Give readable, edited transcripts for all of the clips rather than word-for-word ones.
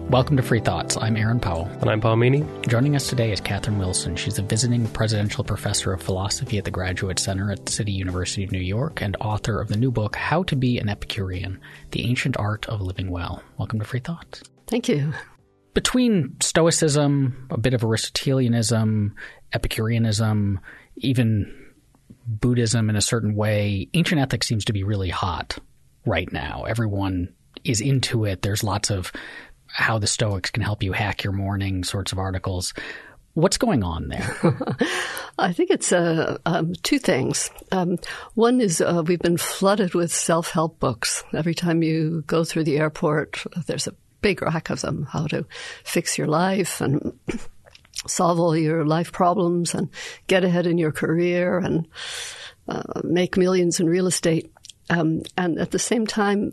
Welcome to Free Thoughts. I'm Aaron Powell. And I'm Paul Meany. Joining us today is Catherine Wilson. She's a visiting presidential professor of philosophy at the Graduate Center at City University of New York and author of the new book, How to Be an Epicurean, The Ancient Art of Living Well. Welcome to Free Thoughts. Thank you. Between Stoicism, a bit of Aristotelianism, Epicureanism, even Buddhism in a certain way, ancient ethics seems to be really hot right now. Everyone is into it. There's lots of how the Stoics can help you hack your morning sorts of articles. What's going on there? I think it's two things. One is we've been flooded with self-help books. Every time you go through the airport, there's a big rack of them, how to fix your life and solve all your life problems and get ahead in your career and make millions in real estate. And at the same time,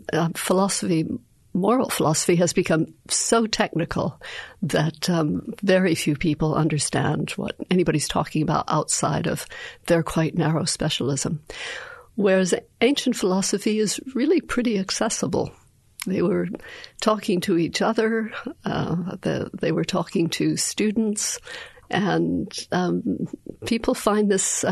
moral philosophy has become so technical that very few people understand what anybody's talking about outside of their quite narrow specialism. Whereas ancient philosophy is really pretty accessible. They were talking to each other. They were talking to students. And people find this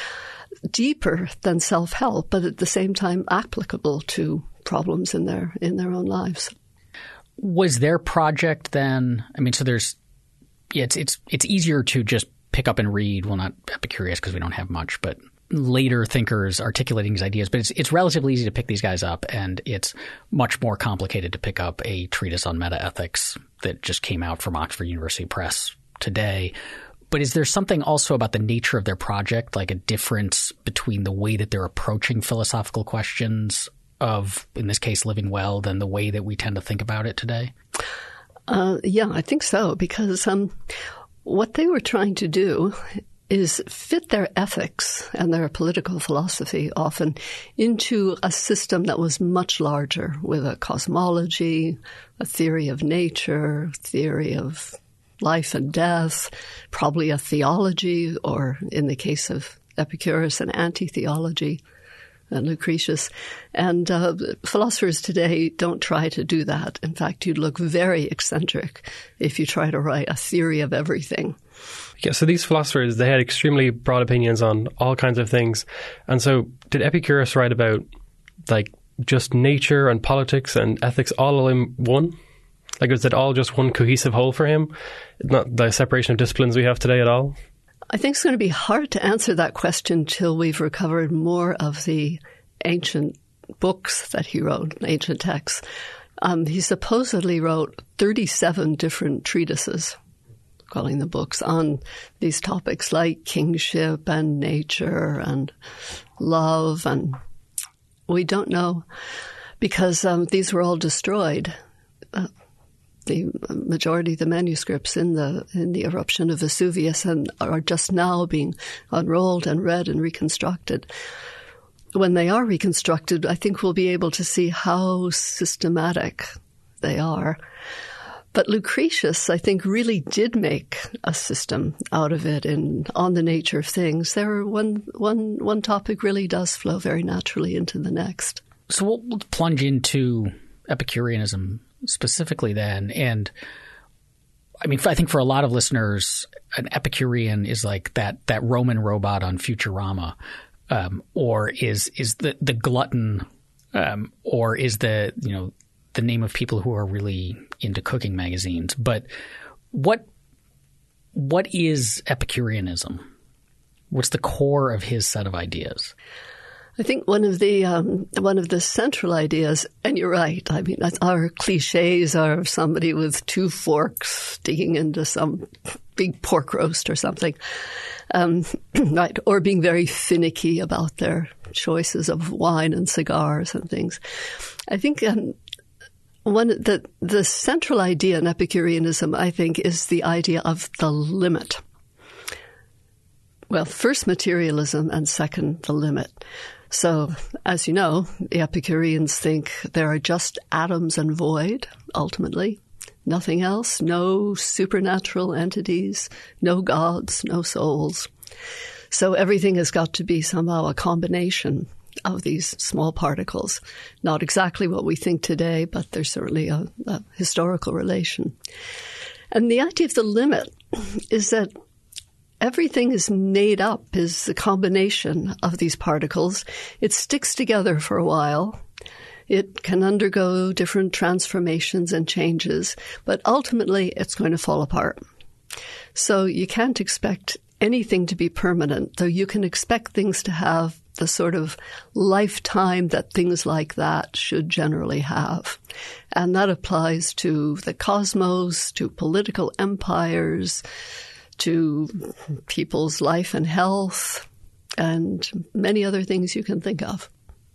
deeper than self-help, but at the same time applicable to problems in their own lives. Was their project then? I mean, so there's it's easier to just pick up and read. Well, not Epicurus because we don't have much, but later thinkers articulating these ideas. But it's relatively easy to pick these guys up, and it's much more complicated to pick up a treatise on metaethics that just came out from Oxford University Press today. But is there something also about the nature of their project, like a difference between the way that they're approaching philosophical questions of, in this case, living well, than the way that we tend to think about it today? Yeah, I think so, because what they were trying to do is fit their ethics and their political philosophy often into a system that was much larger, with a cosmology, a theory of nature, theory of life and death, probably a theology, or in the case of Epicurus, an anti-theology, and Lucretius. And philosophers today don't try to do that. In fact, you'd look very eccentric if you try to write a theory of everything. Yeah, so these philosophers, they had extremely broad opinions on all kinds of things. And so did Epicurus write about, like, just nature and politics and ethics all in one? Like, is it all just one cohesive whole for him? Not the separation of disciplines we have today at all? I think it's going to be hard to answer that question till we've recovered more of the ancient books that he wrote, ancient texts. He supposedly wrote 37 different treatises, calling the books, on these topics like kingship and nature and love. And we don't know because these were all destroyed. The majority of the manuscripts in the eruption of Vesuvius and are just now being unrolled and read and reconstructed. When they are reconstructed, I think we'll be able to see how systematic they are. But Lucretius, I think, really did make a system out of it on the nature of things. One topic really does flow very naturally into the next. So we'll plunge into Epicureanism specifically then. And I mean, I think for a lot of listeners, an Epicurean is like that Roman robot on Futurama, or is the glutton, or is the name of people who are really into cooking magazines. But what is Epicureanism? What's the core of his set of ideas? I think one of the central ideas, and you're right, I mean, our cliches are somebody with two forks digging into some big pork roast or something, right? Or being very finicky about their choices of wine and cigars and things. I think the central idea in Epicureanism, I think, is the idea of the limit. Well, first materialism and second the limit. So, as you know, the Epicureans think there are just atoms and void, ultimately. Nothing else, no supernatural entities, no gods, no souls. So everything has got to be somehow a combination of these small particles. Not exactly what we think today, but there's certainly a historical relation. And the idea of the limit is that everything is made up, is a combination of these particles. It sticks together for a while. It can undergo different transformations and changes, but ultimately it's going to fall apart. So you can't expect anything to be permanent, though you can expect things to have the sort of lifetime that things like that should generally have. And that applies to the cosmos, to political empires, to people's life and health, and many other things you can think of.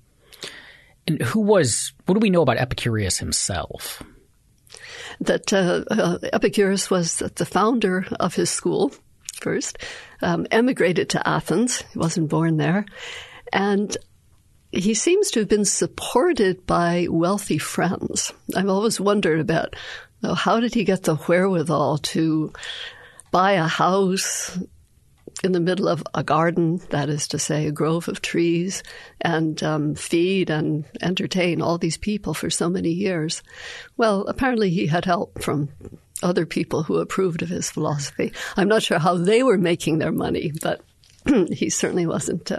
And what do we know about Epicurus himself? That Epicurus was the founder of his school first, emigrated to Athens. He wasn't born there. And he seems to have been supported by wealthy friends. I've always wondered about how did he get the wherewithal to buy a house in the middle of a garden, that is to say, a grove of trees, and feed and entertain all these people for so many years. Well, apparently he had help from other people who approved of his philosophy. I'm not sure how they were making their money, but he certainly wasn't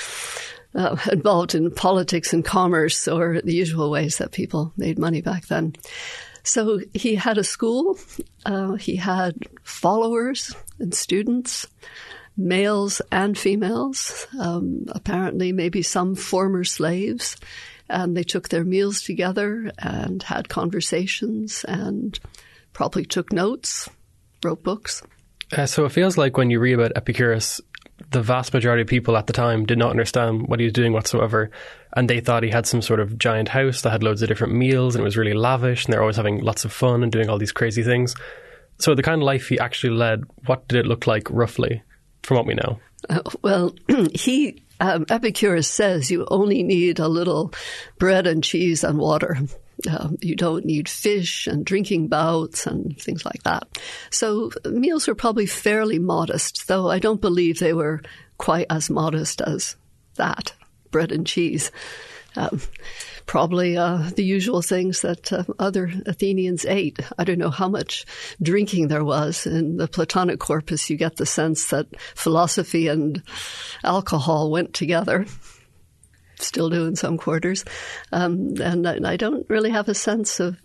involved in politics and commerce or the usual ways that people made money back then. So he had a school, he had followers and students, males and females, apparently maybe some former slaves, and they took their meals together and had conversations and probably took notes, wrote books. So it feels like when you read about Epicurus, the vast majority of people at the time did not understand what he was doing whatsoever, and they thought he had some sort of giant house that had loads of different meals and it was really lavish and they're always having lots of fun and doing all these crazy things. So the kind of life he actually led, what did it look like roughly from what we know? Well, Epicurus says you only need a little bread and cheese and water. You don't need fish and drinking bouts and things like that. So meals were probably fairly modest, though I don't believe they were quite as modest as that, bread and cheese. Probably the usual things that other Athenians ate. I don't know how much drinking there was. In the Platonic corpus, you get the sense that philosophy and alcohol went together. Still do in some quarters. And I don't really have a sense of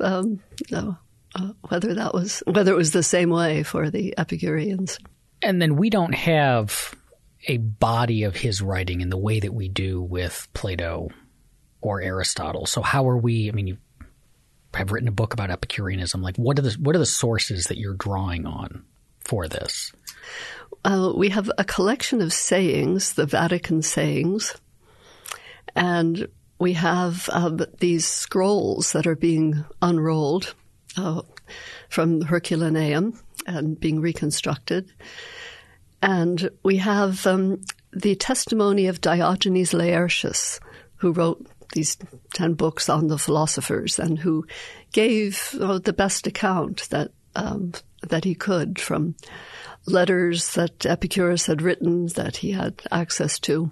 whether it was the same way for the Epicureans. And then we don't have a body of his writing in the way that we do with Plato or Aristotle. So how are we, I mean, you have written a book about Epicureanism. Like, what are the sources that you're drawing on for this? We have a collection of sayings, the Vatican sayings, and we have these scrolls that are being unrolled from Herculaneum and being reconstructed. And we have the testimony of Diogenes Laertius, who wrote these 10 books on the philosophers and who gave the best account that he could from letters that Epicurus had written that he had access to.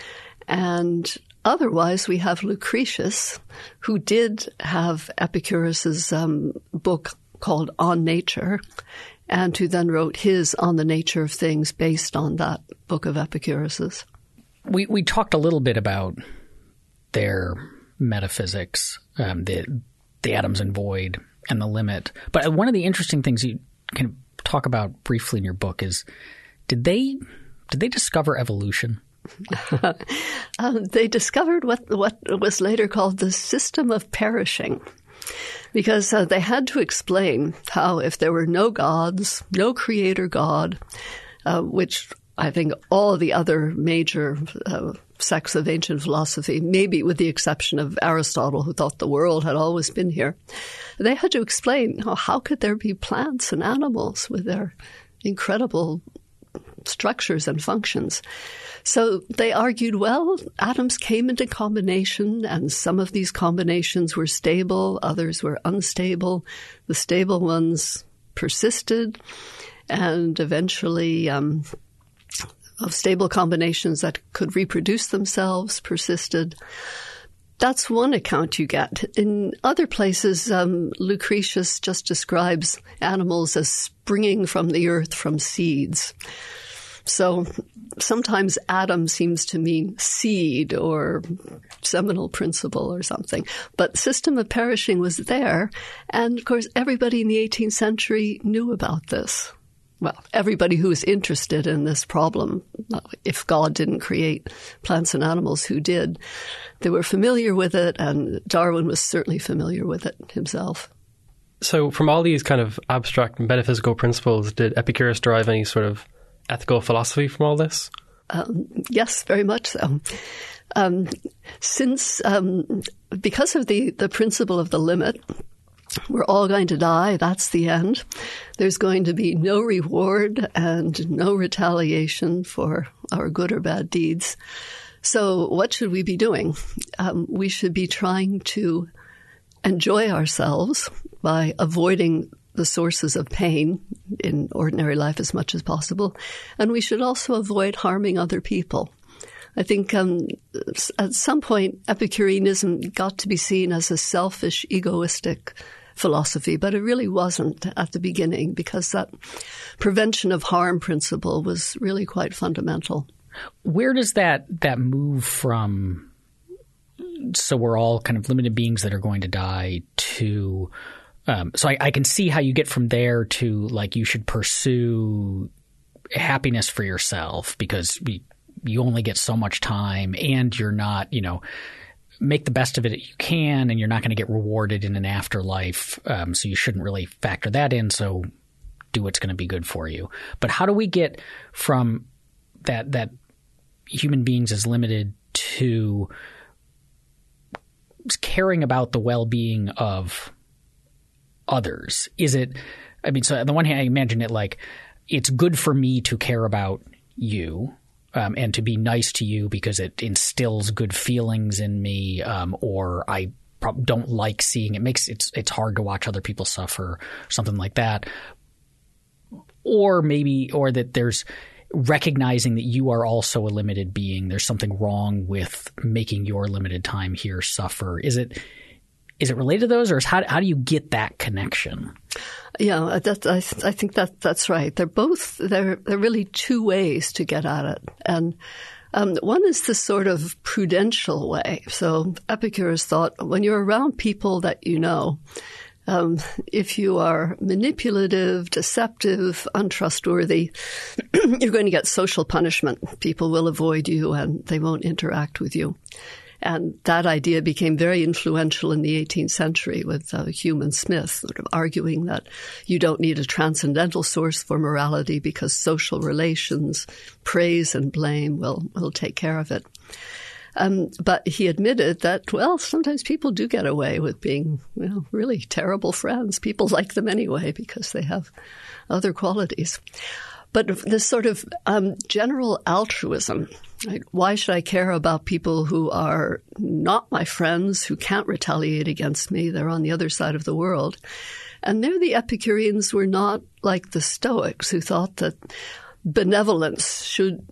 And otherwise, we have Lucretius, who did have Epicurus's book called On Nature, and who then wrote his On the Nature of Things based on that book of Epicurus's. We talked a little bit about their metaphysics, the atoms and void and the limit. But one of the interesting things you can talk about briefly in your book is, did they discover evolution? They discovered what was later called the system of perishing, because they had to explain how if there were no gods, no creator God, which I think all the other major sects of ancient philosophy, maybe with the exception of Aristotle, who thought the world had always been here, they had to explain how could there be plants and animals with their incredible structures and functions. So they argued, well, atoms came into combination, and some of these combinations were stable, others were unstable. The stable ones persisted, and eventually stable combinations that could reproduce themselves persisted. That's one account you get. In other places, Lucretius just describes animals as springing from the earth from seeds. So sometimes Adam seems to mean seed or seminal principle or something. But system of perishing was there. And, of course, everybody in the 18th century knew about this. Well, everybody who was interested in this problem, if God didn't create plants and animals, who did? They were familiar with it, and Darwin was certainly familiar with it himself. So from all these kind of abstract metaphysical principles, did Epicurus derive any sort of ethical philosophy from all this? Yes, very much so. Because of the principle of the limit, we're all going to die. That's the end. There's going to be no reward and no retaliation for our good or bad deeds. So what should we be doing? We should be trying to enjoy ourselves by avoiding the sources of pain in ordinary life as much as possible. And we should also avoid harming other people. I think at some point, Epicureanism got to be seen as a selfish, egoistic philosophy, but it really wasn't at the beginning, because that prevention of harm principle was really quite fundamental. Where does that move from, so we're all kind of limited beings that are going to die, to so I can see how you get from there to, like, you should pursue happiness for yourself because you only get so much time, and you're not, make the best of it you can, and you're not going to get rewarded in an afterlife. So you shouldn't really factor that in. So do what's going to be good for you. But how do we get from that human beings is limited to caring about the well-being of others? Is it, so on the one hand, I imagine it like it's good for me to care about you. And to be nice to you because it instills good feelings in me, or I don't like seeing it. It's hard to watch other people suffer, something like that. Or that there's recognizing that you are also a limited being. There's something wrong with making your limited time here suffer. Is it related to those, or how do you get that connection? Yeah, I think that's right. They're really two ways to get at it. And one is the sort of prudential way. So Epicurus thought when you're around people that you know, if you are manipulative, deceptive, untrustworthy, you're going to get social punishment. People will avoid you and they won't interact with you. And that idea became very influential in the 18th century with Hume and Smith, sort of arguing that you don't need a transcendental source for morality because social relations, praise and blame will take care of it. But he admitted that, well, sometimes people do get away with being, really terrible friends. People like them anyway because they have other qualities. But this sort of general altruism, right? Why should I care about people who are not my friends, who can't retaliate against me? They're on the other side of the world. And there the Epicureans were not like the Stoics, who thought that benevolence should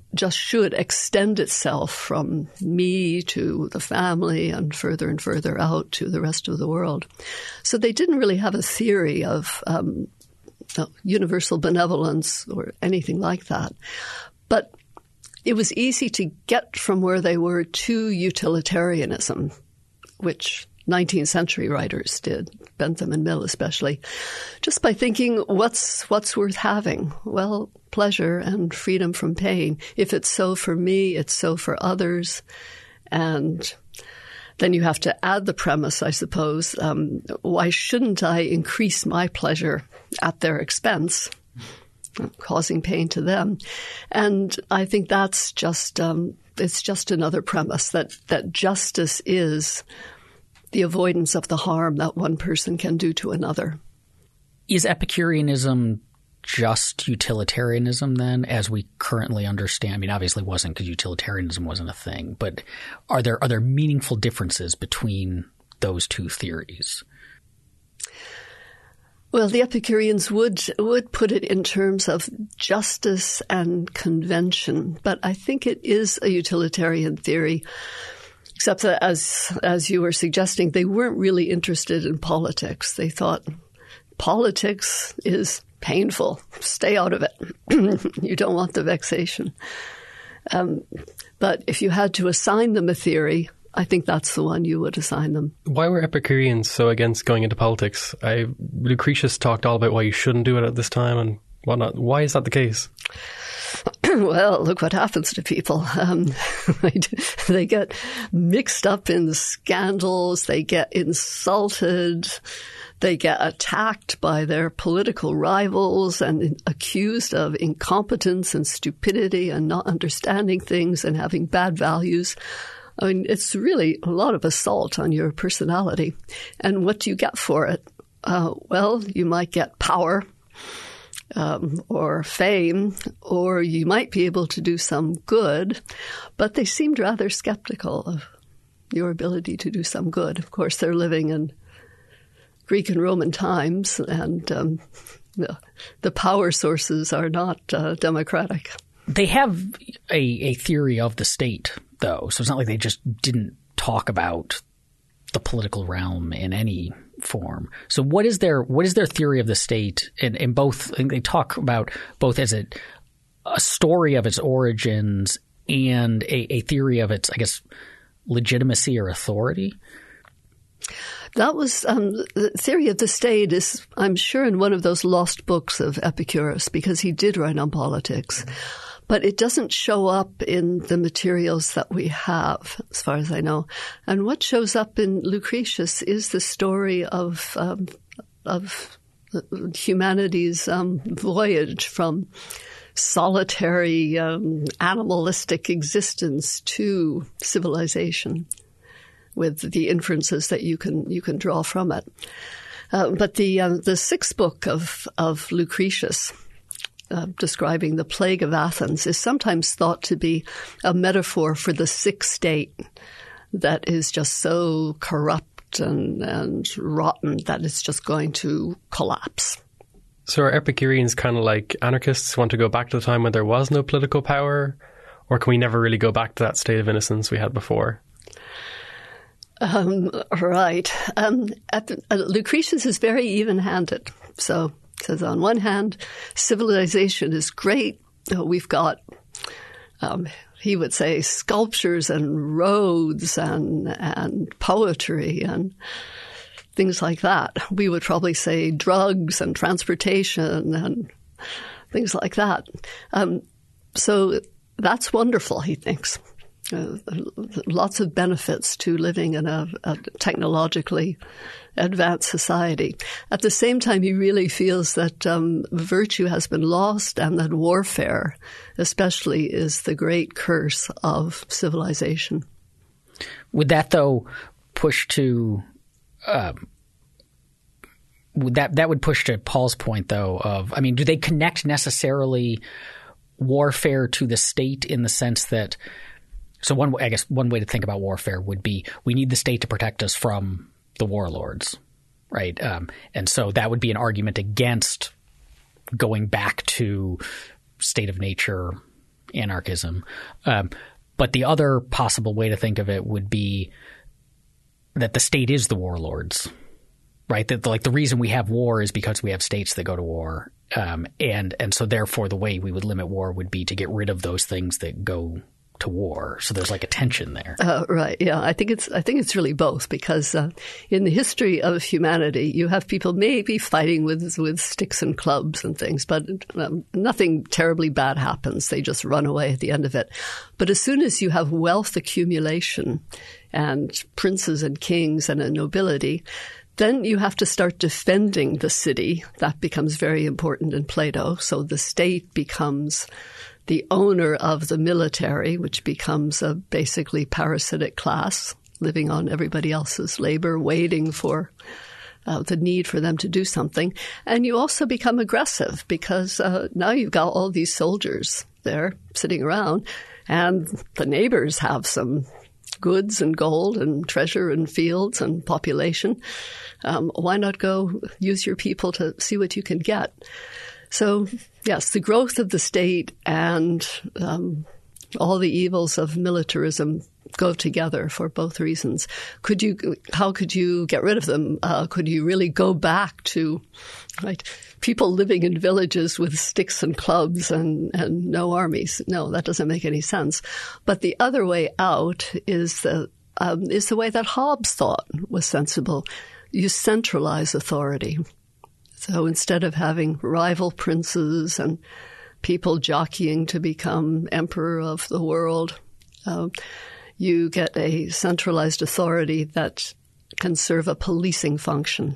extend itself from me to the family and further out to the rest of the world. So they didn't really have a theory of universal benevolence or anything like that. But it was easy to get from where they were to utilitarianism, which 19th century writers did, Bentham and Mill especially, just by thinking, what's worth having? Well, pleasure and freedom from pain. If it's so for me, it's so for others. And then you have to add the premise, I suppose, why shouldn't I increase my pleasure at their expense, causing pain to them? And I think that's just it's just another premise that justice is the avoidance of the harm that one person can do to another. Is Epicureanism just utilitarianism then, as we currently understand? I mean, obviously it wasn't, because utilitarianism wasn't a thing, but are there meaningful differences between those two theories? Well, the Epicureans would put it in terms of justice and convention, but I think it is a utilitarian theory, except that as you were suggesting, they weren't really interested in politics. They thought politics is painful. Stay out of it. You don't want the vexation. But if you had to assign them a theory, I think that's the one you would assign them. Why were Epicureans so against going into politics? Lucretius talked all about why you shouldn't do it at this time and whatnot. Why is that the case? Well, look what happens to people. They get mixed up in scandals. They get insulted. They get attacked by their political rivals and accused of incompetence and stupidity and not understanding things and having bad values. I mean, it's really a lot of assault on your personality. And what do you get for it? Well, you might get power or fame, or you might be able to do some good, but they seemed rather skeptical of your ability to do some good. Of course, they're living in Greek and Roman times, and the power sources are not democratic. They have a theory of the state, though, so it's not like they just didn't talk about the political realm in any form. So what is their theory of the state? In both, I think they talk about both as a story of its origins and a theory of its, I guess, legitimacy or authority. That was the theory of the state is, I'm sure, in one of those lost books of Epicurus, because he did write on politics. But it doesn't show up in the materials that we have, as far as I know. And what shows up in Lucretius is the story of humanity's voyage from solitary animalistic existence to civilization, with the inferences that you can draw from it. But the sixth book of Lucretius, describing the plague of Athens, is sometimes thought to be a metaphor for the sick state that is just so corrupt and rotten that it's just going to collapse. So are Epicureans kind of like anarchists, want to go back to the time when there was no political power? Or can we never really go back to that state of innocence we had before? Right. Lucretius is very even-handed. So it says, on one hand, civilization is great. We've got, he would say, sculptures and roads and poetry and things like that. We would probably say drugs and transportation and things like that. So that's wonderful, he thinks. Lots of benefits to living in a technologically advanced society. At the same time, he really feels that virtue has been lost and that warfare, especially, is the great curse of civilization. Would that, though, push to that would push to Paul's point, though, of, I mean, do they connect necessarily warfare to the state in the sense that, so one way to think about warfare would be we need the state to protect us from the warlords, right? And so that would be an argument against going back to state of nature anarchism. But the other possible way to think of it would be that the state is the warlords, right? That like the reason we have war is because we have states that go to war. And so therefore the way we would limit war would be to get rid of those things that go to war. So there's like a tension there. Right. Yeah. I think it's really both, because in the history of humanity, you have people maybe fighting with sticks and clubs and things, but nothing terribly bad happens. They just run away at the end of it. But as soon as you have wealth accumulation and princes and kings and a nobility, then you have to start defending the city. That becomes very important in Plato. So the state becomes the owner of the military, which becomes a basically parasitic class living on everybody else's labor, waiting for the need for them to do something. And you also become aggressive because now you've got all these soldiers there sitting around, and the neighbors have some goods and gold and treasure and fields and population. Why not go use your people to see what you can get? So, yes, the growth of the state and all the evils of militarism go together for both reasons. How could you get rid of them? Could you really go back to people living in villages with sticks and clubs and no armies? No, that doesn't make any sense. But the other way out is the way that Hobbes thought was sensible. You centralize authority. So instead of having rival princes and people jockeying to become emperor of the world, you get a centralized authority that can serve a policing function.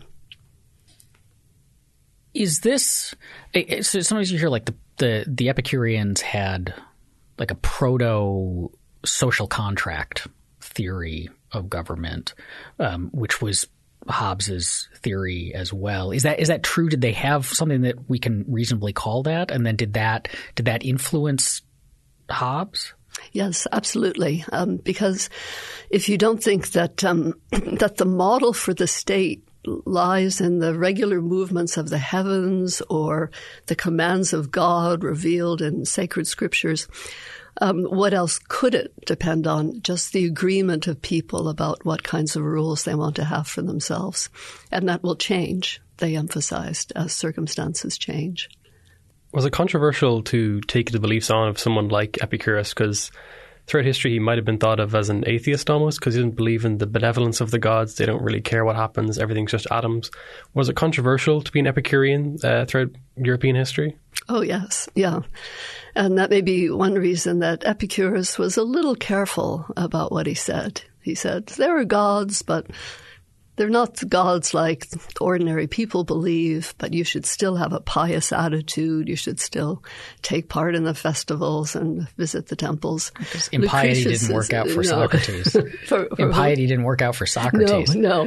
Is this so? Sometimes you hear like the Epicureans had like a proto social contract theory of government, which was Hobbes's theory as well. Is that true? Did they have something that we can reasonably call that? And then did that influence Hobbes? Yes, absolutely. Because if you don't think that that the model for the state lies in the regular movements of the heavens or the commands of God revealed in sacred scriptures, what else could it depend on? Just the agreement of people about what kinds of rules they want to have for themselves. And that will change, they emphasized, as circumstances change. Was it controversial to take the beliefs on of someone like Epicurus? Because throughout history, he might have been thought of as an atheist almost, because he didn't believe in the benevolence of the gods. They don't really care what happens. Everything's just atoms. Was it controversial to be an Epicurean throughout European history? Oh, yes. Yeah. And that may be one reason that Epicurus was a little careful about what he said. He said, there are gods, but they're not gods like ordinary people believe, but you should still have a pious attitude. You should still take part in the festivals and visit the temples. Impiety didn't work out for Socrates. Impiety didn't work out for Socrates. No.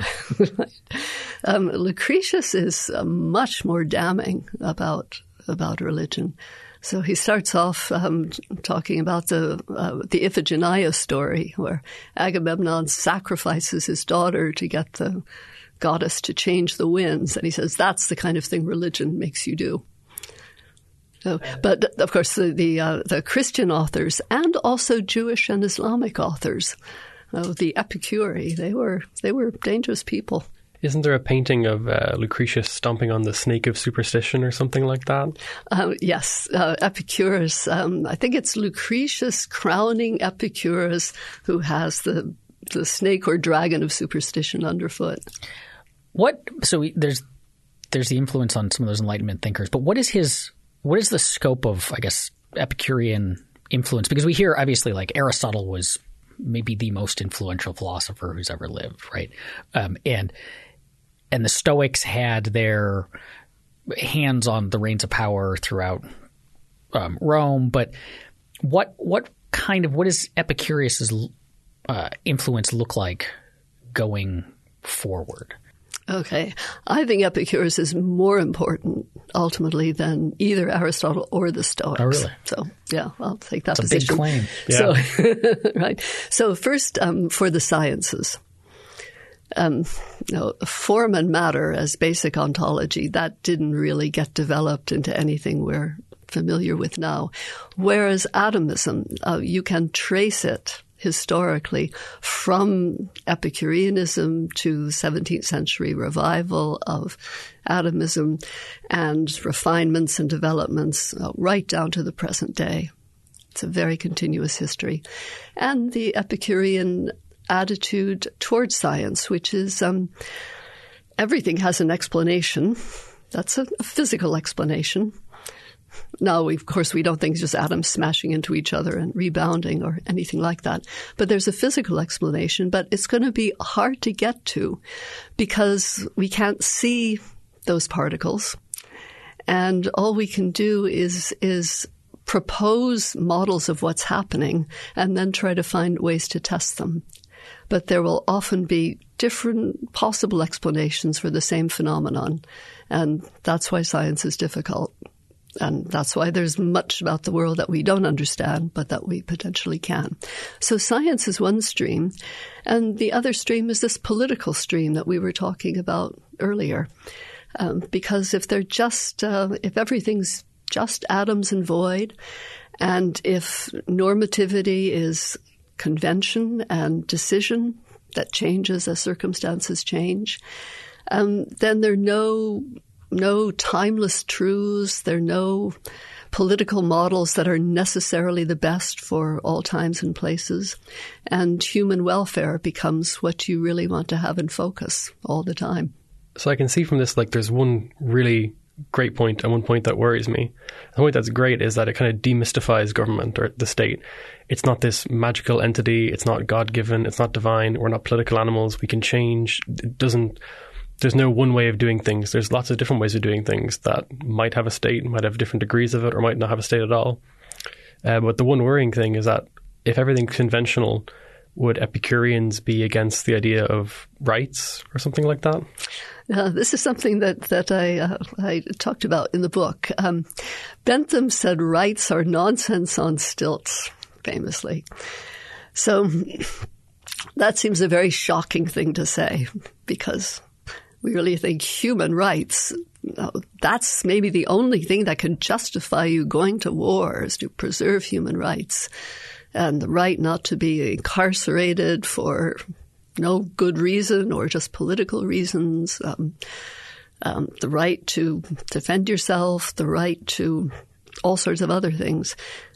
Lucretius is much more damning about religion. So he starts off talking about the Iphigenia story, where Agamemnon sacrifices his daughter to get the goddess to change the winds. And he says that's the kind of thing religion makes you do. So, but of course, the Christian authors and also Jewish and Islamic authors, the Epicuri, they were dangerous people. Isn't there a painting of Lucretius stomping on the snake of superstition or something like that? Yes, Epicurus. I think it's Lucretius crowning Epicurus, who has the snake or dragon of superstition underfoot. So there's the influence on some of those Enlightenment thinkers, but what is the scope of, I guess, Epicurean influence? Because we hear obviously like Aristotle was maybe the most influential philosopher who's ever lived, right? And the Stoics had their hands on the reins of power throughout Rome. But what does Epicurus's influence look like going forward? Okay. I think Epicurus is more important ultimately than either Aristotle or the Stoics. Oh, really? So, yeah, I'll take that That's position. a big claim. Yeah. So, right. So first, for the sciences. Form and matter as basic ontology, that didn't really get developed into anything we're familiar with now. Whereas atomism, you can trace it historically from Epicureanism to 17th century revival of atomism and refinements and developments right down to the present day. It's a very continuous history. And the Epicurean attitude towards science, which is everything has an explanation. That's a physical explanation. Now, of course, we don't think just atoms smashing into each other and rebounding or anything like that. But there's a physical explanation, but it's going to be hard to get to because we can't see those particles. And all we can do is propose models of what's happening and then try to find ways to test them. But there will often be different possible explanations for the same phenomenon. And that's why science is difficult. And that's why there's much about the world that we don't understand, but that we potentially can. So science is one stream. And the other stream is this political stream that we were talking about earlier. Because if they're just, if everything's just atoms and void, and if normativity is convention and decision that changes as circumstances change, then there are no timeless truths. There are no political models that are necessarily the best for all times and places. And human welfare becomes what you really want to have in focus all the time. So I can see from this, like, there's one really great point and one point that worries me. The point that's great is that it kind of demystifies government or the state. It's not this magical entity. It's not God-given. It's not divine. We're not political animals. We can change. There's no one way of doing things. There's lots of different ways of doing things that might have a state, might have different degrees of it, or might not have a state at all. But the one worrying thing is that if everything's conventional, would Epicureans be against the idea of rights or something like that? This is something that I talked about in the book. Bentham said rights are nonsense on stilts, famously. So that seems a very shocking thing to say, because we really think human rights, that's maybe the only thing that can justify you going to war, is to preserve human rights. And the right not to be incarcerated for no good reason or just political reasons, the right to defend yourself, the right to all sorts of other things.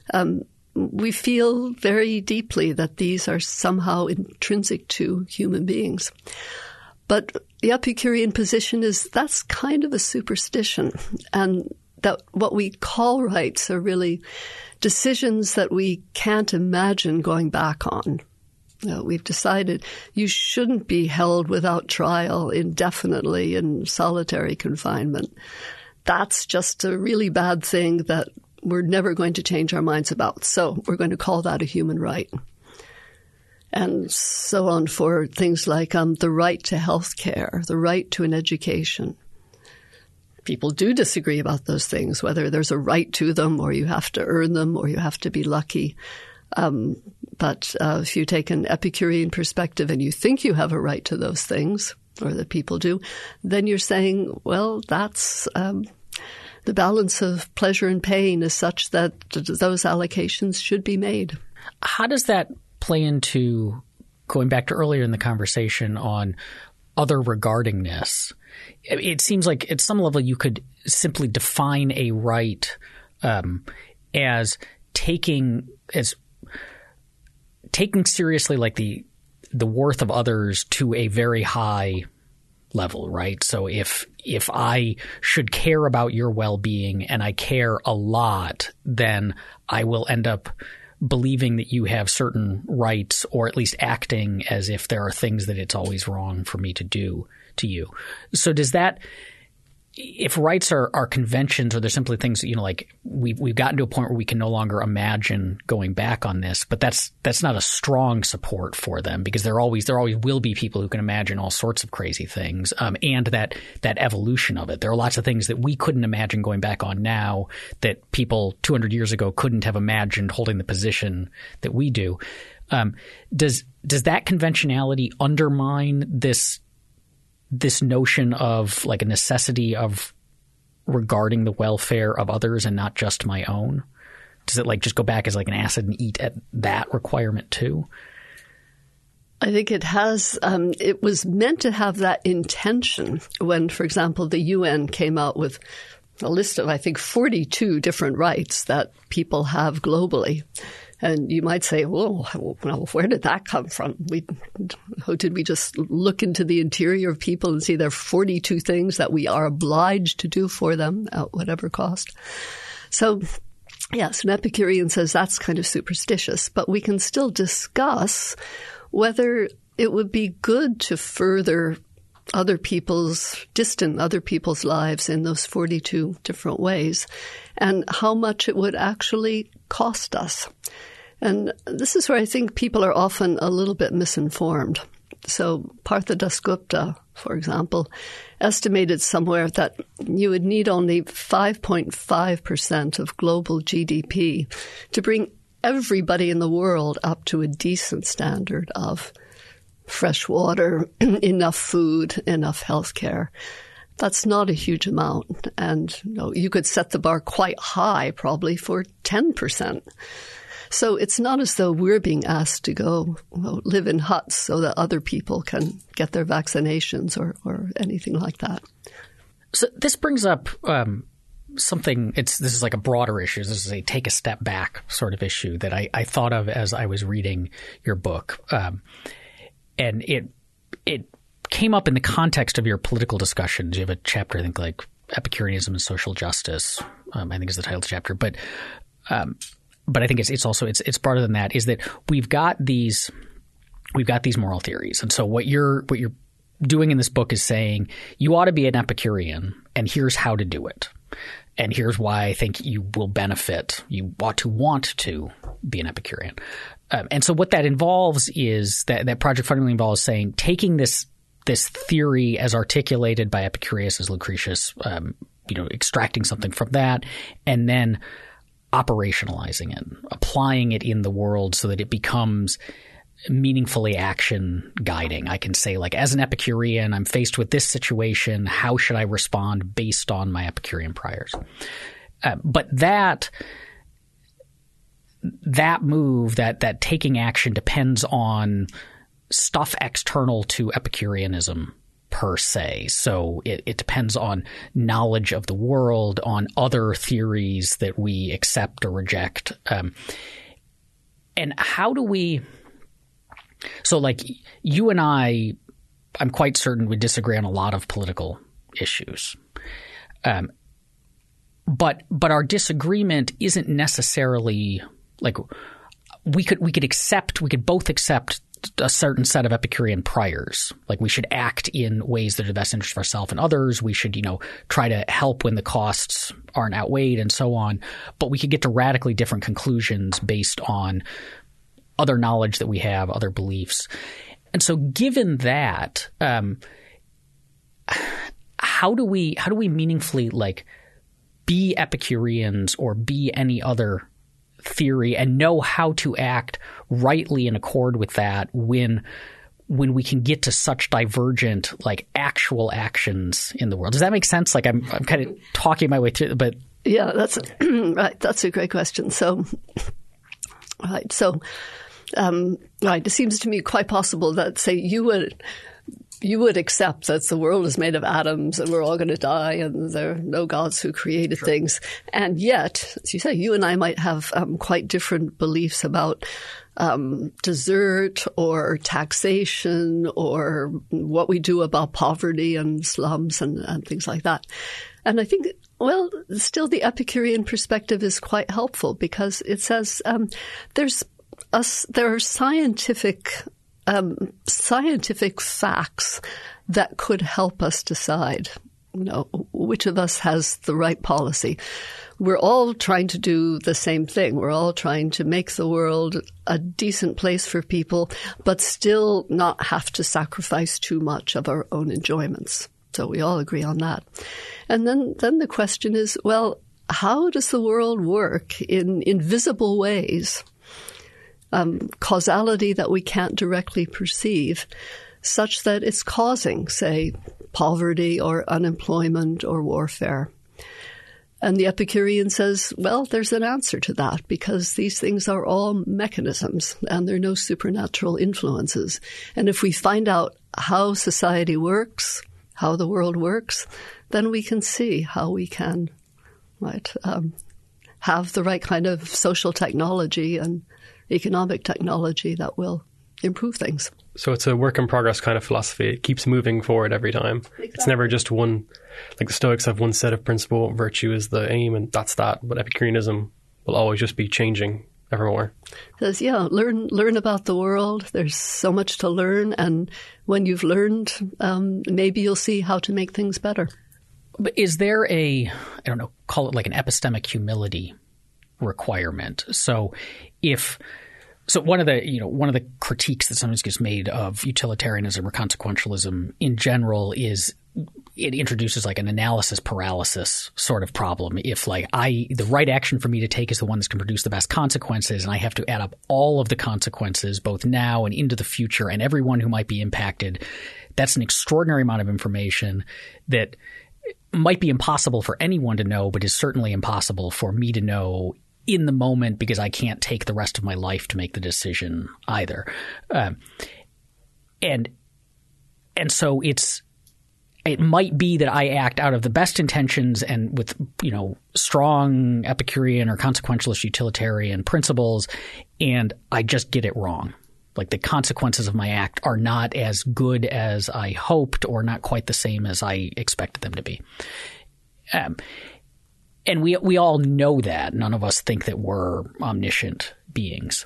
We feel very deeply that these are somehow intrinsic to human beings. But the Epicurean position is that's kind of a superstition, and that what we call rights are really decisions that we can't imagine going back on. We've decided you shouldn't be held without trial indefinitely in solitary confinement. That's just a really bad thing that we're never going to change our minds about. So we're going to call that a human right. And so on for things like the right to health care, the right to an education. People do disagree about those things, whether there's a right to them or you have to earn them or you have to be lucky. But if you take an Epicurean perspective and you think you have a right to those things, or that people do, then you're saying, well, that's the balance of pleasure and pain is such that those allocations should be made. How does that play into, going back to earlier in the conversation on other regardingness? It seems like at some level you could simply define a right as taking seriously like the worth of others to a very high level, right? So if I should care about your well-being and I care a lot, then I will end up believing that you have certain rights, or at least acting as if there are things that it's always wrong for me to do to you. So does that, if rights are conventions, or they're simply things, like we've gotten to a point where we can no longer imagine going back on this, but that's not a strong support for them, because there always will be people who can imagine all sorts of crazy things, and that evolution of it. There are lots of things that we couldn't imagine going back on now that people 200 years ago couldn't have imagined holding the position that we do. Does that conventionality undermine this notion of like a necessity of regarding the welfare of others and not just my own? Does it like just go back as like an acid and eat at that requirement too? I think it has. It was meant to have that intention when, for example, the UN came out with a list of, I think, 42 different rights that people have globally. And you might say, well, where did that come from? Did we just look into the interior of people and see there are 42 things that we are obliged to do for them at whatever cost? So, yes, an Epicurean says that's kind of superstitious, but we can still discuss whether it would be good to further other people's lives in those 42 different ways, and how much it would actually cost us. And this is where I think people are often a little bit misinformed. So Partha Dasgupta, for example, estimated somewhere that you would need only 5.5% of global GDP to bring everybody in the world up to a decent standard of fresh water, enough food, enough health care. That's not a huge amount. And you could set the bar quite high, probably for 10%. So it's not as though we're being asked to go live in huts so that other people can get their vaccinations or anything like that. So this brings up something. This is like a broader issue. This is a take a step back sort of issue that I thought of as I was reading your book, and it came up in the context of your political discussions. You have a chapter, I think, like Epicureanism and Social Justice. I think is the title of the chapter, but I think it's also broader than that. Is that we've got these moral theories, and so what you're doing in this book is saying you ought to be an Epicurean, and here's how to do it, and here's why I think you will benefit. You ought to want to be an Epicurean, and so what that involves is that project fundamentally involves saying taking this theory as articulated by Epicurus, as Lucretius, extracting something from that, and then operationalizing it, applying it in the world so that it becomes meaningfully action guiding. I can say, like, as an Epicurean, I'm faced with this situation. How should I respond based on my Epicurean priors? But that move, that taking action, depends on stuff external to Epicureanism per se. So it depends on knowledge of the world, on other theories that we accept or reject. And how do we – so like you and I'm quite certain we disagree on a lot of political issues. But our disagreement isn't necessarily like we could both accept a certain set of Epicurean priors. Like we should act in ways that are the best interest of ourselves and others. We should, try to help when the costs aren't outweighed and so on. But we could get to radically different conclusions based on other knowledge that we have, other beliefs. And so given that, how do we meaningfully like be Epicureans or be any other theory and know how to act rightly in accord with that when we can get to such divergent like actual actions in the world? Does that make sense? Like I'm kind of talking my way through, but yeah, that's right. That's a great question. So, right. So, right. It seems to me quite possible that, say, you would accept that the world is made of atoms and we're all going to die and there are no gods who created things. And yet, as you say, you and I might have quite different beliefs about desert or taxation or what we do about poverty and slums and things like that. And I think, well, still the Epicurean perspective is quite helpful because it says there are scientific facts that could help us decide, which of us has the right policy. We're all trying to do the same thing. We're all trying to make the world a decent place for people, but still not have to sacrifice too much of our own enjoyments. So we all agree on that. And then the question is, well, how does the world work in invisible ways? Causality that we can't directly perceive, such that it's causing, say, poverty or unemployment or warfare. And the Epicurean says, well, there's an answer to that because these things are all mechanisms and there are no supernatural influences. And if we find out how society works, how the world works, then we can see how we can have the right kind of social technology and economic technology that will improve things. So it's a work in progress kind of philosophy. It keeps moving forward every time. Exactly. It's never just one, like the Stoics have one set of principle, virtue is the aim, and that's that. But Epicureanism will always just be changing evermore. It says, learn about the world. There's so much to learn. And when you've learned, maybe you'll see how to make things better. But is there call it like an epistemic humility requirement? So So one of the critiques that sometimes gets made of utilitarianism or consequentialism in general is it introduces like an analysis paralysis sort of problem. If the right action for me to take is the one that's going to produce the best consequences, and I have to add up all of the consequences both now and into the future and everyone who might be impacted, that's an extraordinary amount of information that might be impossible for anyone to know, but is certainly impossible for me to know in the moment because I can't take the rest of my life to make the decision either. And so it might be that I act out of the best intentions and with, strong Epicurean or consequentialist utilitarian principles, and I just get it wrong. Like the consequences of my act are not as good as I hoped or not quite the same as I expected them to be. And we all know that. None of us think that we're omniscient beings.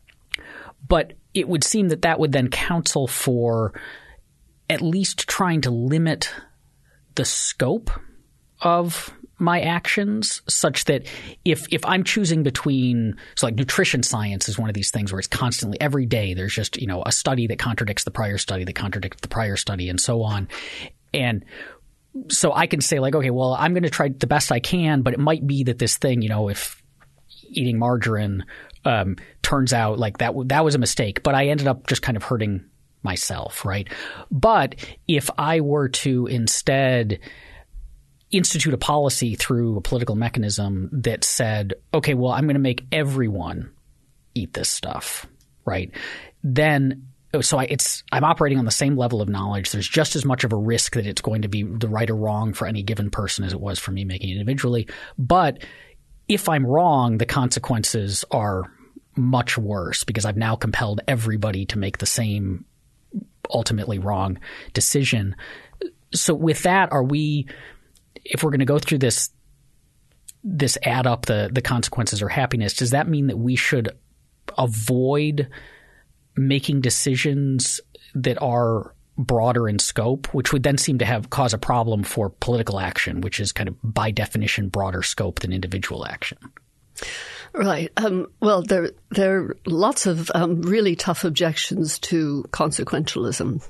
But it would seem that would then counsel for at least trying to limit the scope of my actions such that if I'm choosing between – so like nutrition science is one of these things where it's constantly – every day there's just a study that contradicts the prior study that contradicts the prior study and so on. And – so I can say like, okay, well, I'm going to try the best I can, but it might be that this thing, if eating margarine turns out like that was a mistake, but I ended up just kind of hurting myself, right? But if I were to instead institute a policy through a political mechanism that said, okay, well, I'm going to make everyone eat this stuff, right? Then so I'm operating on the same level of knowledge. There's just as much of a risk that it's going to be the right or wrong for any given person as it was for me making it individually. But if I'm wrong, the consequences are much worse because I've now compelled everybody to make the same ultimately wrong decision. So with that, if we're going to go through this add up the consequences or happiness, does that mean that we should avoid making decisions that are broader in scope, which would then seem to cause a problem for political action, which is kind of by definition broader scope than individual action? Right. Well, there are lots of really tough objections to consequentialism.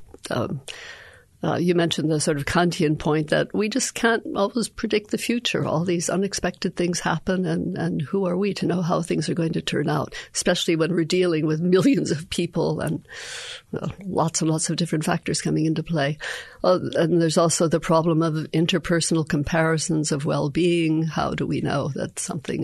You mentioned the sort of Kantian point that we just can't always predict the future. All these unexpected things happen, and who are we to know how things are going to turn out, especially when we're dealing with millions of people and lots and lots of different factors coming into play. And there's also the problem of interpersonal comparisons of well-being. How do we know that something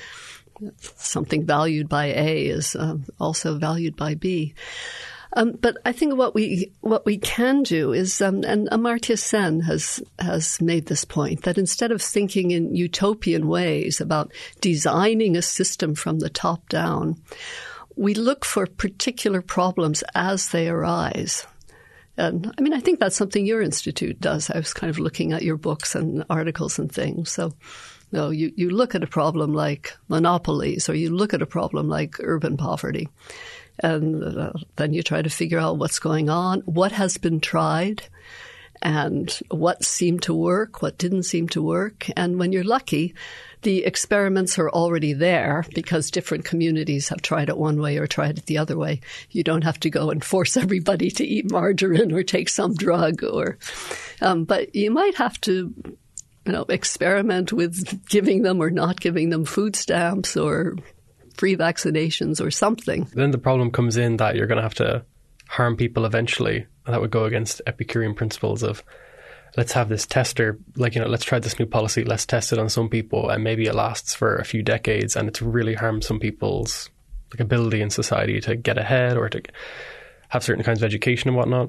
valued by A is also valued by B? But I think what we can do is, and Amartya Sen has made this point, that instead of thinking in utopian ways about designing a system from the top down, we look for particular problems as they arise. And I mean, I think that's something your institute does. I was kind of looking at your books and articles and things. So you look at a problem like monopolies, or you look at a problem like urban poverty. And then you try to figure out what's going on, what has been tried, and what seemed to work, what didn't seem to work. And when you're lucky, the experiments are already there because different communities have tried it one way or tried it the other way. You don't have to go and force everybody to eat margarine or take some drug, but you might have to experiment with giving them or not giving them food stamps or free vaccinations or something. Then the problem comes in that you're going to have to harm people eventually. And that would go against Epicurean principles of let's have this tester, let's try this new policy, let's test it on some people, and maybe it lasts for a few decades and it's really harmed some people's ability in society to get ahead or to have certain kinds of education and whatnot.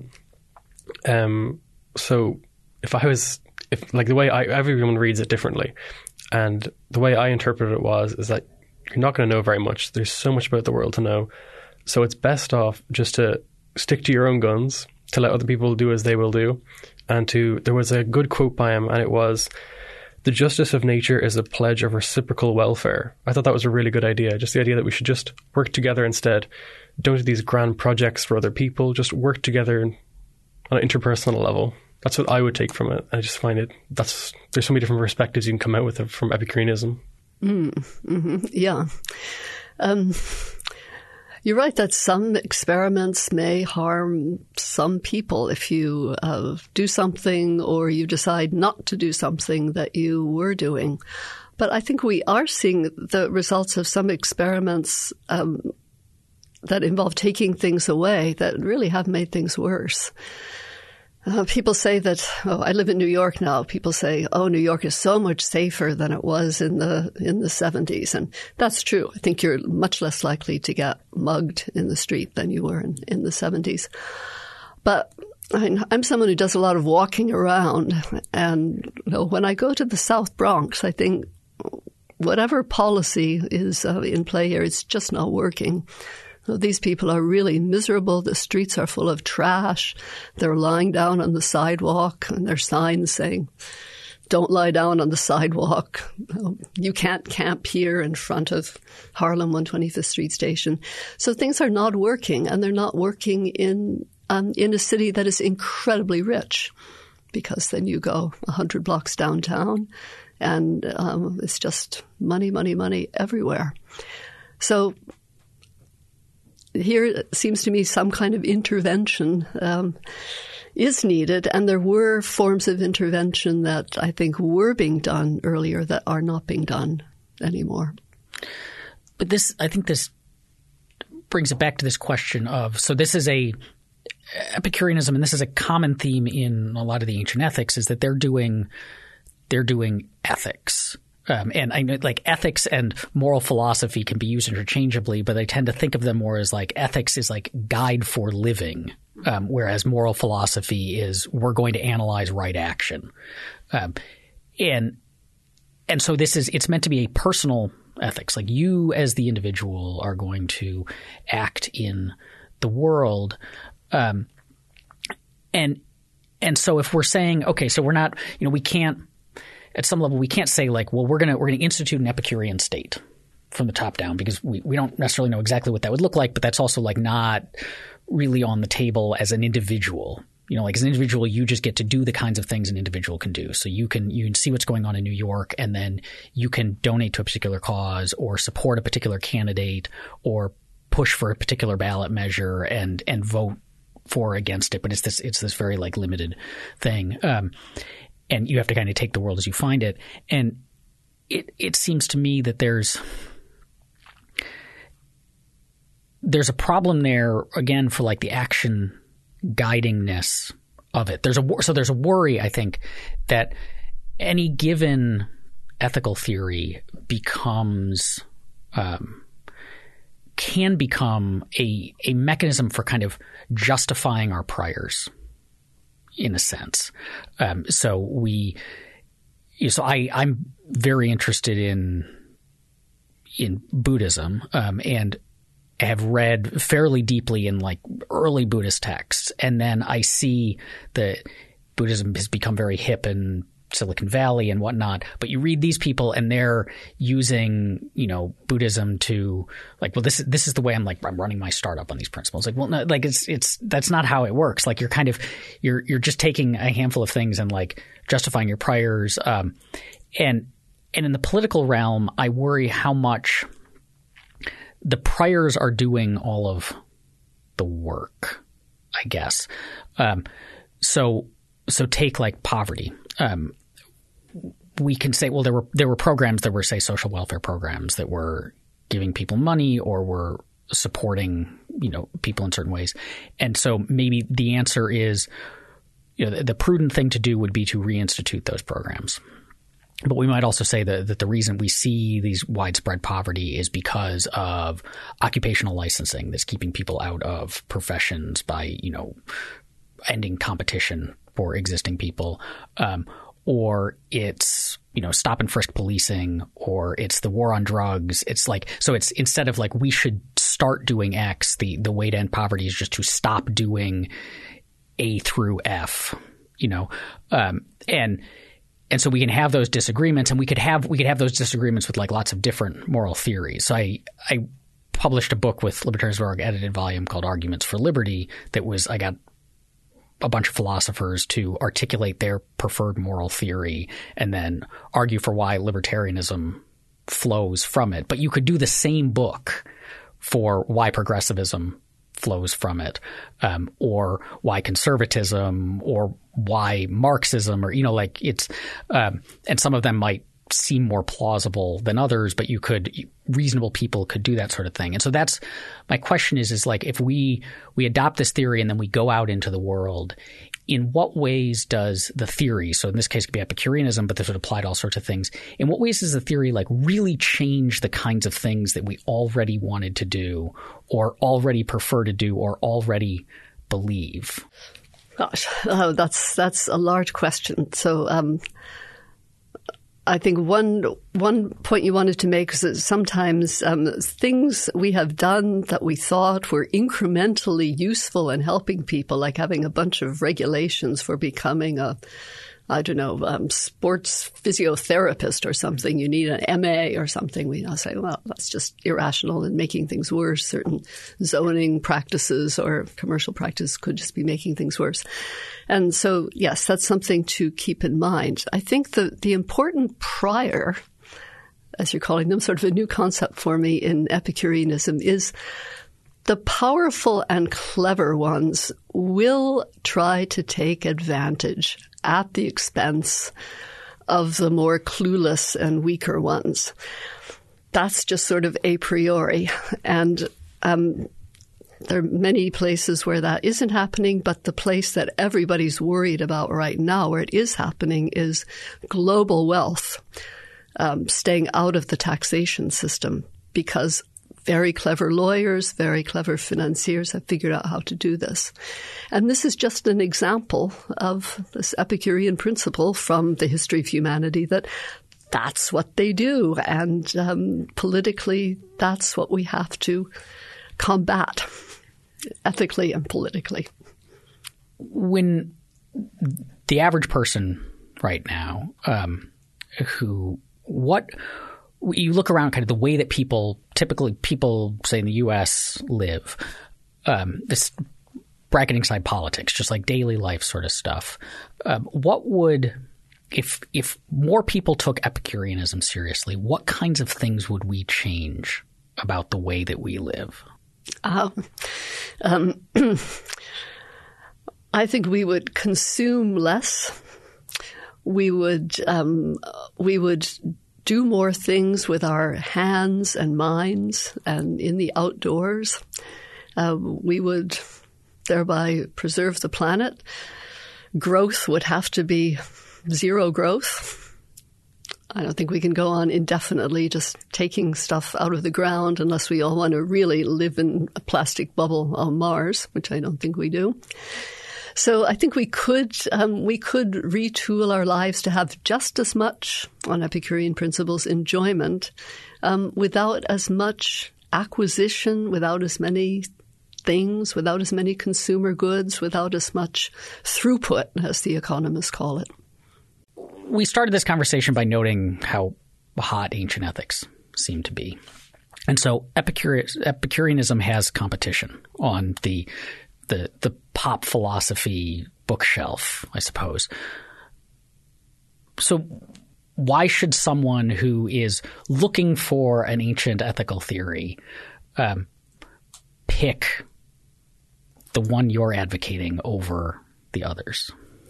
So the way everyone reads it differently, and the way I interpreted it is that you're not going to know very much. There's so much about the world to know. So it's best off just to stick to your own guns, to let other people do as they will do. And there was a good quote by him, and it was, "The justice of nature is a pledge of reciprocal welfare." I thought that was a really good idea. Just the idea that we should just work together instead. Don't do these grand projects for other people. Just work together on an interpersonal level. That's what I would take from it. I just find there's so many different perspectives you can come out with from Epicureanism. Mm-hmm. Yeah. You're right that some experiments may harm some people if you do something or you decide not to do something that you were doing. But I think we are seeing the results of some experiments that involve taking things away that really have made things worse. People say that, I live in New York now. People say, New York is so much safer than it was in the 70s. And that's true. I think you're much less likely to get mugged in the street than you were in the 70s. But I'm someone who does a lot of walking around. And when I go to the South Bronx, I think whatever policy is in play here, it's just not working. These people are really miserable. The streets are full of trash. They're lying down on the sidewalk, and there's signs saying, don't lie down on the sidewalk. You can't camp here in front of Harlem 125th Street Station. So things are not working, and they're not working in a city that is incredibly rich, because then you go 100 blocks downtown, and it's just money, money, money everywhere. So here it seems to me some kind of intervention is needed, and there were forms of intervention that I think were being done earlier that are not being done anymore. But I think this brings it back to this question of, so this is Epicureanism, and this is a common theme in a lot of the ancient ethics, is that they're doing ethics. And I know, like, ethics and moral philosophy can be used interchangeably, but I tend to think of them more as like ethics is like guide for living, whereas moral philosophy is we're going to analyze right action. And so it's meant to be a personal ethics. Like, you as the individual are going to act in the world. And so if we're saying, okay, so we're not, we can't, at some level, we can't say like, well, we're going to institute an Epicurean state from the top down, because we don't necessarily know exactly what that would look like, but that's also like not really on the table as an individual. Like as an individual, you just get to do the kinds of things an individual can do. So you can see what's going on in New York, and then you can donate to a particular cause or support a particular candidate or push for a particular ballot measure and vote for or against it. But it's this very like limited thing. And you have to kind of take the world as you find it. And it seems to me that there's a problem there, again, for like the action guidingness of it. There's a worry, I think, that any given ethical theory can become a mechanism for kind of justifying our priors, in a sense. So I'm very interested in Buddhism, and have read fairly deeply in like early Buddhist texts. And then I see that Buddhism has become very hip in Silicon Valley and whatnot. But you read these people and they're using, Buddhism to like, well, this is the way I'm running my startup on these principles. Like, well, no, like that's not how it works. Like you're just taking a handful of things and like justifying your priors. And in the political realm, I worry how much the priors are doing all of the work, I guess. So take like poverty. We can say, well, there were programs that were, say, social welfare programs that were giving people money or were supporting, people in certain ways. And so maybe the answer is, the prudent thing to do would be to reinstitute those programs. But we might also say that the reason we see these widespread poverty is because of occupational licensing that's keeping people out of professions by, ending competition for existing people. Or it's, stop and frisk policing, or it's the war on drugs. It's like, so it's instead of like we should start doing X, the way to end poverty is just to stop doing A through F, and so we can have those disagreements, and we could have those disagreements with like lots of different moral theories. So I published a book with Libertarians.org, edited volume called Arguments for Liberty. I got a bunch of philosophers to articulate their preferred moral theory and then argue for why libertarianism flows from it. But you could do the same book for why progressivism flows from it, or why conservatism, or why Marxism, or, it's, and some of them might seem more plausible than others, but reasonable people could do that sort of thing. And so that's my question is like, if we adopt this theory and then we go out into the world, in what ways does the theory, so in this case it could be Epicureanism, but this would apply to all sorts of things, in what ways does the theory like really change the kinds of things that we already wanted to do, or already prefer to do, or already believe? Gosh, that's a large question. So I think one point you wanted to make is that sometimes things we have done that we thought were incrementally useful in helping people, like having a bunch of regulations for becoming sports physiotherapist or something. You need an MA or something. We now say, well, that's just irrational and making things worse. Certain zoning practices or commercial practice could just be making things worse. And so, yes, that's something to keep in mind. I think the important prior, as you're calling them, sort of a new concept for me in Epicureanism, is the powerful and clever ones will try to take advantage at the expense of the more clueless and weaker ones. That's just sort of a priori. And there are many places where that isn't happening, but the place that everybody's worried about right now, where it is happening, is global wealth staying out of the taxation system, because very clever lawyers, very clever financiers have figured out how to do this. And this is just an example of this Epicurean principle from the history of humanity, that that's what they do. And politically, that's what we have to combat, ethically and politically. When the average person right now, you look around kind of the way that people, say in the U.S., live, this bracketing aside politics, just like daily life sort of stuff. What would, if more people took Epicureanism seriously, what kinds of things would we change about the way that we live? I think we would consume less. We would do more things with our hands and minds and in the outdoors. We would thereby preserve the planet. Growth would have to be zero growth. I don't think we can go on indefinitely just taking stuff out of the ground unless we all want to really live in a plastic bubble on Mars, which I don't think we do. So I think we could retool our lives to have just as much, on Epicurean principles, enjoyment, without as much acquisition, without as many things, without as many consumer goods, without as much throughput, as the economists call it. We started this conversation by noting how hot ancient ethics seem to be. And so Epicureanism has competition on the pop philosophy bookshelf, I suppose. So why should someone who is looking for an ancient ethical theory pick the one you're advocating over the others?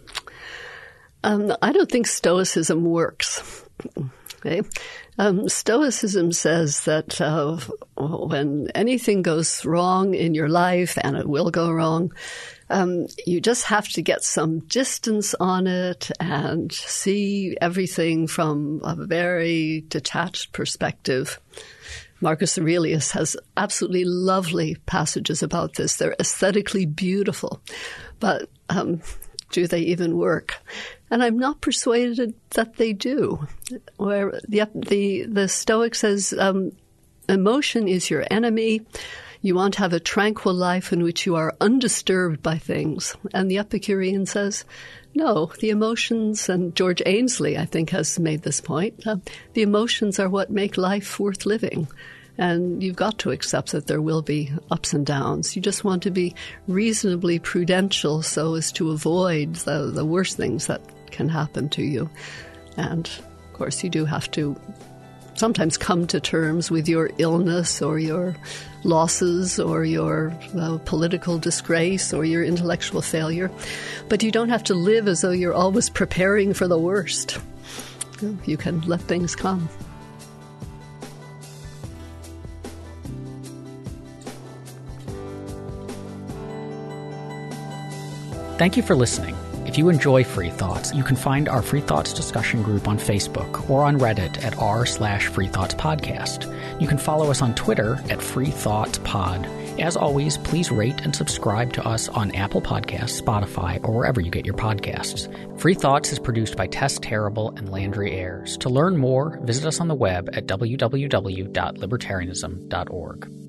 I don't think Stoicism works. Okay? Stoicism says that when anything goes wrong in your life, and it will go wrong, you just have to get some distance on it and see everything from a very detached perspective. Marcus Aurelius has absolutely lovely passages about this. They're aesthetically beautiful, but do they even work? And I'm not persuaded that they do. Where the Stoic says emotion is your enemy. You want to have a tranquil life in which you are undisturbed by things. And the Epicurean says, no, the emotions, and George Ainsley, I think, has made this point, the emotions are what make life worth living. And you've got to accept that there will be ups and downs. You just want to be reasonably prudential so as to avoid the worst things that can happen to you. And, of course, you do have to sometimes come to terms with your illness or your losses or your political disgrace or your intellectual failure. But you don't have to live as though you're always preparing for the worst. You can let things come. Thank you for listening. If you enjoy Free Thoughts, you can find our Free Thoughts discussion group on Facebook or on Reddit at r/freethoughtspodcast. You can follow us on Twitter at freethoughtspod. As always, please rate and subscribe to us on Apple Podcasts, Spotify, or wherever you get your podcasts. Free Thoughts is produced by Tess Terrible and Landry Ayres. To learn more, visit us on the web at www.libertarianism.org.